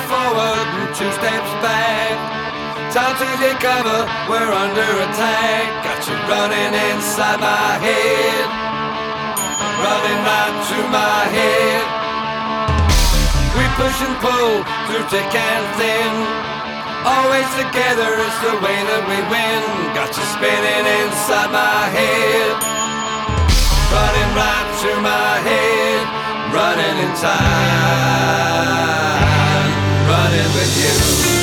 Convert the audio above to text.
forward and two steps back. Time to take cover, we're under attack. Got you running inside my head, running right through my head. We push and pull through thick and thin, always together is the way that we win. Got you spinning inside my head, running right through my head, running in time, running with you.